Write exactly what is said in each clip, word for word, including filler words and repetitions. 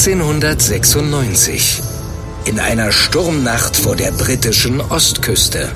achtzehnhundertsechsundneunzig. In einer Sturmnacht vor der britischen Ostküste.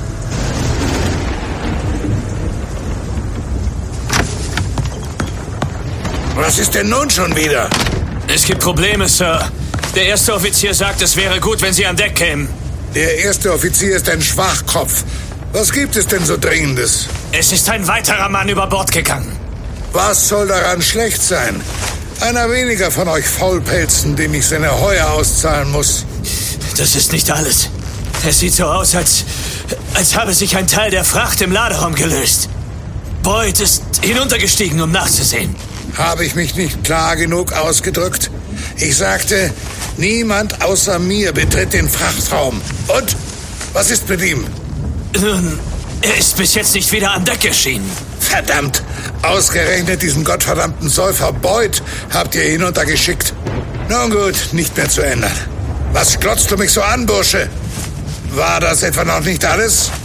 Was ist denn nun schon wieder? Es gibt Probleme, Sir. Der erste Offizier sagt, es wäre gut, wenn Sie an Deck kämen. Der erste Offizier ist ein Schwachkopf. Was gibt es denn so Dringendes? Es ist ein weiterer Mann über Bord gegangen. Was soll daran schlecht sein? Einer weniger von euch Faulpelzen, dem ich seine Heuer auszahlen muss. Das ist nicht alles. Es sieht so aus, als, als habe sich ein Teil der Fracht im Laderaum gelöst. Boyd ist hinuntergestiegen, um nachzusehen. Habe ich mich nicht klar genug ausgedrückt? Ich sagte, niemand außer mir betritt den Frachtraum. Und? Was ist mit ihm? Nun, er ist bis jetzt nicht wieder an Deck erschienen. Verdammt! Ausgerechnet diesen gottverdammten Säufer Boyd habt ihr hinuntergeschickt. Nun gut, nicht mehr zu ändern. Was glotzt du mich so an, Bursche? War das etwa noch nicht alles?